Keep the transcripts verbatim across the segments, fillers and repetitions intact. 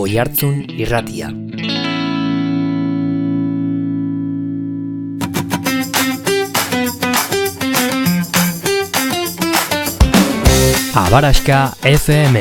Oihartzun Irratia. Abaraxka F M.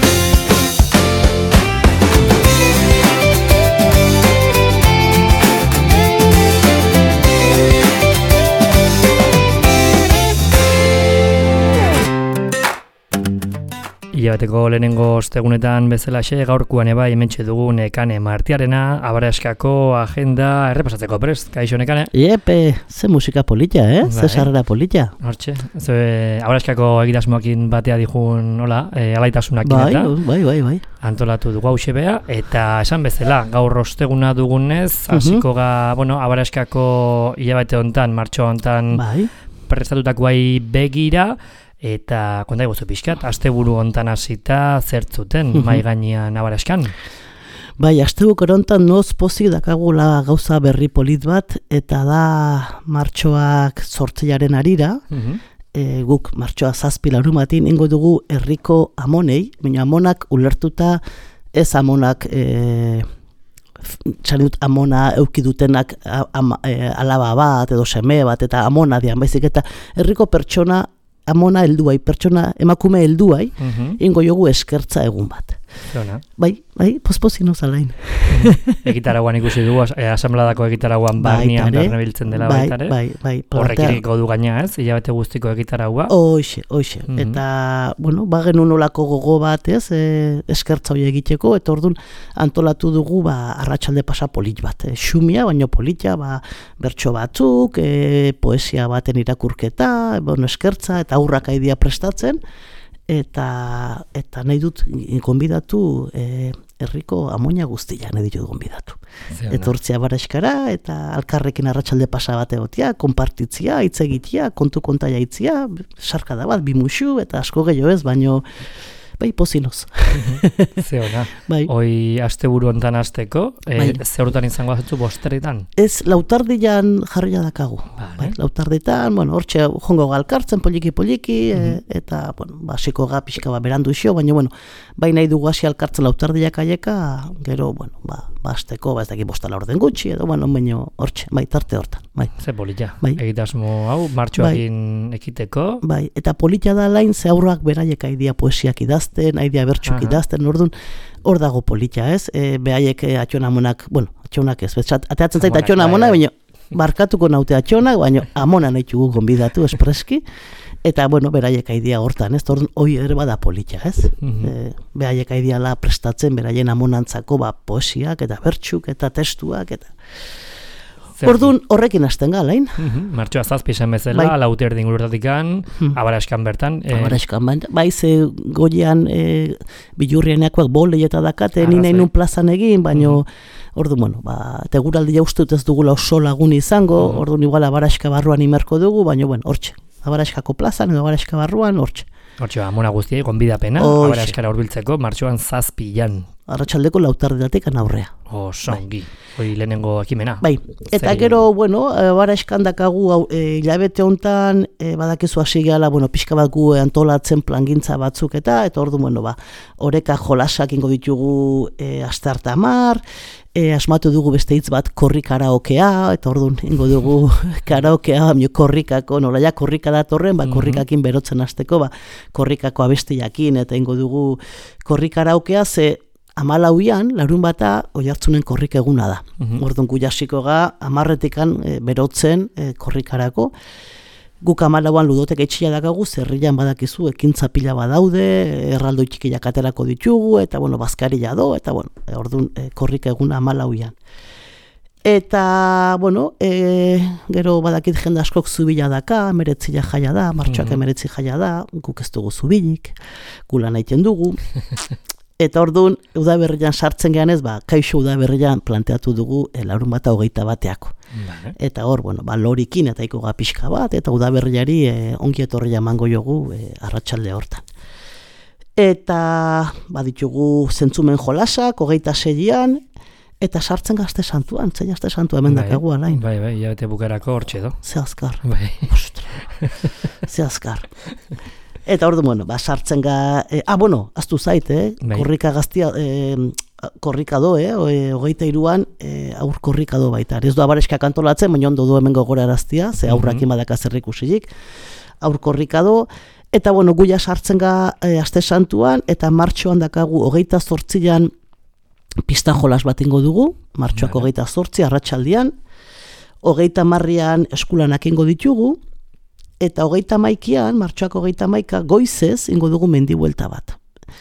Ilabateko lehenengo ostegunetan bezalaxe, gaurkoan eba hementxe dugu Nekane Martiarena, Abaraxkako agenda errepasatzeko prest. Kaixo Nekane? Iepe, ze musika polita, eh? Ze sarrera polita. Hortxe, ze Abaraxkako egitasmoakin batea dijun, nola, e, alaitasunak bai, eta bai, bai, bai. antolatu dugu hause bea, eta esan bezala, gaur osteguna dugunez, hasiko ga, bueno, Abaraxkako hilabete hontan, martxo hontan, bai. prestatutakoai begira, eta konta egozu pixkat, asteburu hontan hasita zertzuten uh-huh. mai gainean Abaraxkan. Bai, asteburu hontan noz pozik dakagula gauza berri polit bat, eta da martxoak zortziaren arira, uh-huh. e, guk martxoa zazpi larumatin ingo dugu herriko amonei, baina amonak ulertuta ez amonak e, txan dut amona eukidutenak am, e, alaba bat edo seme bat eta amona dian, baizik eta herriko pertsona amona helduai, pertsona emakume helduai, uh-huh. ingo jogu eskertza egun bat. Zona. Bai, bai, pospozik nozalain. Egitaraguan ikusi dugu, eh, asambladako egitaraguan barnean bernebiltzen dela bai, baitare. Bai, bai, bai. Horrekiriko du gaina ez, hilabete guztiko egitaragua. Oixe, oixe. Uh-huh. Eta, bueno, bagen unolako gogo bat ez, e, eskertza hori egiteko, eta orduan antolatu dugu, ba, arratsalde pasa polit bat. E, xumia, baino polita, ba, bertso batzuk, e, poesia baten irakurketa, bueno, eskertza, eta aurrak aidia prestatzen, eta eta nahi dut gonbidatu eh, herriko amoina guztia nahi ditut gonbidatu. Etortzea Abaraxkara eta alkarrekin arratsalde pasa bat egotia, konpartitzia, hitz egitea, kontu konta jaitzia, sarkada bat, bimuxu eta asko gehiago ez, baino bai, pozinoz. Ze ona. Bai. Hoi asteburu hontan hasteko, bai. e, zeurutan izango azetzu bosteretan? Ez, lautardian jarria dakagu. Vale. Bai, lautarditan, bueno, hortxe jongo galkartzen poliki-poliki, uh-huh. e, eta, bueno, basiko ga pixka ba berandu xo, baina, bueno, bai nahi dugu hasi alkartzen lautardiak aieka, gero, bueno, ba, basteko, ba ez daki bostala orden gutxi, edo, bueno, baina hortxe, bai, tarte hortan. Bai. Ze polita, bai. Egitasmo hau, martxoakin bai. Ekiteko. Bai, eta polita da lain, ze aurrak beraiek aidia poesiak idazten, aidia bertxuk idazten, orduan, hor dago polita, ez? E, behaiek atxonamonak, bueno, atxonak ez, betzat, ateatzen zait atxonamona, baina barkatuko naute atxonak, baina amona nahi txugu gonbidatu espreski, eta, bueno, beraiek aidia hortan, ez? Orduan, hoi ere bada polita, ez? Mm-hmm. E, behaiek aidia la prestatzen, beraien amonantzako, ba, poesiak, eta bertxuk, eta testuak, eta... Orduan horrekin hasten galain. Uh-huh. Martxoa zazpi esan bezala, bai. Lauti erdin gurutatikan, uh-huh. Abaraxkan bertan. E... Abaraxkan bertan, bai ze goian e, bilurrieneakoak bolei eta dakate, ni nahi nun plazan egin, baina uh-huh. orduan, bueno, ba, teguraldi jaustut ez dugula oso lagun izango, uh-huh. orduan igual Abaraxka barruan imerko dugu, baina, bueno, hortxe, Abaraxkako plazan edo Abaraxka barruan, hortxe. Hortxe, amona guztiai, gonbidapena, Abaraxkara hurbiltzeko, martxoan zazpian. Arratsaldeko lautardidatik aurrea. Oso, ongi. Hoi lehenengo ekimena. Bai, eta gero, bueno, Abaraxkan dakagu hilabete hontan, e, badakizu hasi gehala, bueno, pixka bat gu antolatzen plangintza batzuk eta, eta ordu, bueno, ba, oreka jolasak ingo ditugu e, astearte hamar, e, asmatu dugu beste hitz bat korri karaokea, eta orduan ingo dugu karaokea, baino korrikako, nola ja korrika datorren, ba, korrikakin berotzen hasteko, ba, korrikako abestiakin, eta ingo dugu korri karaokea, ze hamalauian, larun bata, Oihartzunen korrik eguna da. Uh-huh. Orduan gu jasiko ga, hamarretikan e, berotzen e, korrikarako. Guk hamalauan ludotek etxia dakagu, zerrilan badakizu, ekintza pila badaude, erraldo txikiak aterako ditugu, eta, bueno, bazkaria do, eta, bueno, e, orduan e, korrik eguna hamalauian. Eta, bueno, e, gero badakit jende askok zubila daka, emeretzila jaia da, martxoak emeretzi jaia da, guk ez dugu zubilik, gula nahiten dugu. Eta orduan, udaberrian sartzen gehan ez, ba, kaixo udaberrian planteatu dugu e, larun bata hogeita bateako. Vale. Eta hor, bueno, ba, lorikin eta iko pixka bat, eta udaberriari e, ongi etorria emango jogu e, arratsalde hortan. Eta, baditugu zentzumen jolasak, hogeita seian, eta sartzen gazte santuan, zei gazte santua hemen dakagu alain. Bai, bai, jabete bukerako hortxe do. Ze azkar. Bai. Ze azkar. Eta ordu, bueno, ba, sartzen ga... Eh, ah, bueno, aztu zait, eh? Bai. Korrika gaztia... Eh, korrikado, eh? hogeita iruan e, aur korrikado baita. Ez du abareskak antolatzen, baina ondo du hemen gogoraraztia, ze aurrak imadak azerrik usilik. Aur korrikado, eta bueno, guia sartzen ga e, aste santuan, eta martxoan dakagu hogeita zortzian pista jolas bat ingo dugu, martxoak hogeita zortzi, arratsaldian, hogeita marrian eskulanak ingo ditugu, eta hogeita maikian, martxoak hogeita maika, goizez ingo dugu mendi buelta bat.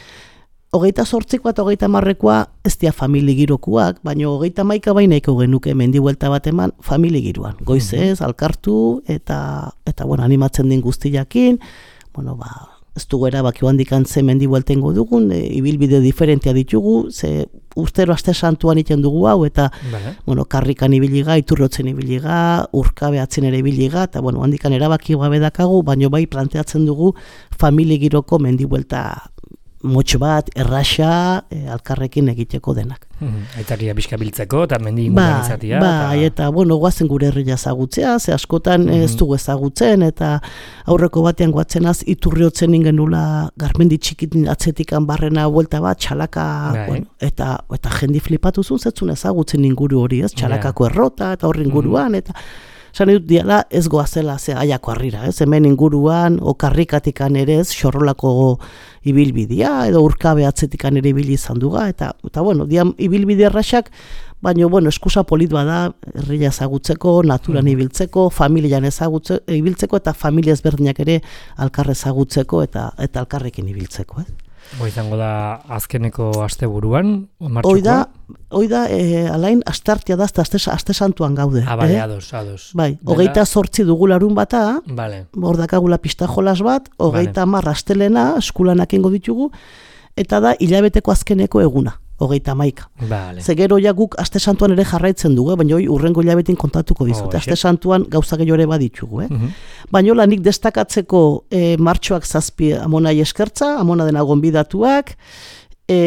Hogeita zortzikoa eta hogeita marrekoa ez dia famili girokuak, baina hogeita maika bainaiko genuke mendi buelta bat eman famili giroan. Goizez, alkartu, eta, eta bueno, animatzen den guztiakin, bueno, ba, ez dugu erabaki handikan ze mendi buelta ingo dugun, e, ibilbide diferentea ditugu, ze urtero aste santuan iten dugu hau, eta vale. bueno, karrikan ibiliga, iturrotzen ibiliga, urkabe atzen ere ibiliga, eta bueno, handikan erabaki gabe dakagu, baina bai planteatzen dugu famili giroko mendi buelta motx bat, erraxa, e, alkarrekin egiteko denak. Mm-hmm. Aitaria pixka biltzeko, eta mendi inguruan izatea. Ba, eta... eta, bueno, guazen gure herria ezagutzea, ze askotan mm-hmm. ez dugu ezagutzen, eta aurreko batean guatzenaz, iturriotzen ingenula garmendi txikitin atzetikan barrena buelta bat, txalaka, bueno, eta, eta jendi flipatu zuen, zetzun ezagutzen inguru hori, ez? Txalakako errota, eta horri inguruan, mm-hmm. eta... Zan edut diala ez goazela ze aiako harrira, ez? Hemen inguruan, okarrikatikan ere ez, xorrolako ibilbidea, edo urkabe atzetikan ere ibili izan duga, eta, eta bueno, dian ibilbide erraxak, baina, bueno, eskusa polit bada, herria ezagutzeko, naturan ibiltzeko, familian ezagutze, ibiltzeko, eta familia ezberdinak ere alkarre ezagutzeko, eta, eta alkarrekin ibiltzeko, eh? Hoi izango da azkeneko asteburuan, martxokoa? Hoi da, hoi da e, alain astartia da, aste, aste santuan gaude. Ah, bale, eh? ados, ados. Bai, hogeita zortzi dugu larun bata, vale. hor dakagula pista jolas bat, hogeita vale. Mar astelena, eskulanak ingo ditugu, eta da hilabeteko azkeneko eguna, hogeita maika. Vale. Zegero ja guk aste santuan ere jarraitzen dugu, baina hoi urrengo hilabetin kontatuko dizute. Oh, aste santuan gauza gehiago ere baditugu. Eh? Uh-huh. Baina hola nik destakatzeko e, martxoak zazpi amonai eskertza, amona dena gonbidatuak, e,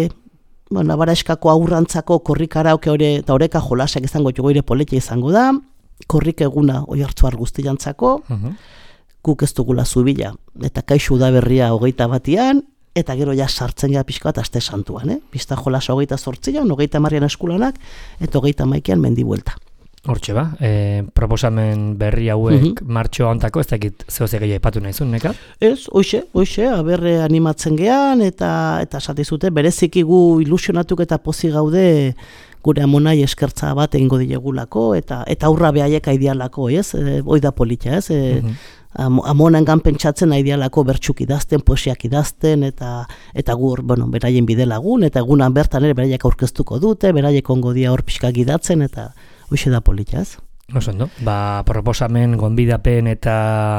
bueno, Abaraskako aurrantzako korrik arauke hori, eta horeka jolasak izango jogo ere poletia izango da, korrik eguna oi hartzuar guztiantzako, uh-huh. guk ez dugula zubila, eta kaixu da berria hogeita batian, eta gero ja sartzen gara pixka bat aste santuan, eh? Pista jolasa hogeita zortzian, hogeita marrian eskulanak, eta hogeita maikian mendi buelta. Hortxe ba, e, proposamen berri hauek mm-hmm. martxoa ontako, ez dakit zehose gehiago ipatu nahizun, neka? Ez, hoxe, hoxe, aberre animatzen gehan, eta eta esatizute, bereziki gu ilusionatuk eta pozi gaude gure amonai eskertza bat egingo dilegulako, eta eta aurra behaiek aidialako, ez? E, hoi da politia, ez? E, mm-hmm. Amonengan pentsatzen nahi dialako bertxuk idazten, poesiak idazten, eta eta gur, bueno, beraien bide lagun, eta egunan bertan ere beraiek aurkeztuko dute, beraiek ongo dia hor pixkak idatzen, eta hoxe da politia, ez? Oso ondo, ba, proposamen, gonbidapen eta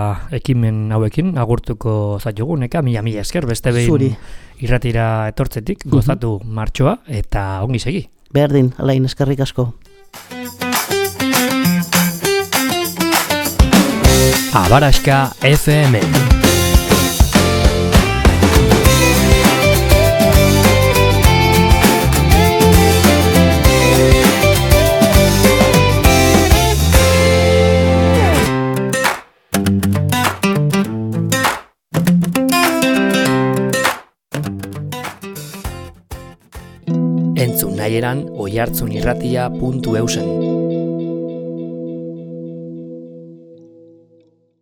ekimen hauekin agurtuko zaitugu, neka, mila mila esker, beste behin Zuri. Irratira etortzetik, gozatu uh-huh. martxoa, eta ongi segi. Berdin, alain, eskerrik asko. Abaraska F M. Entzun nahieran oihartzunirratia puntu eusen.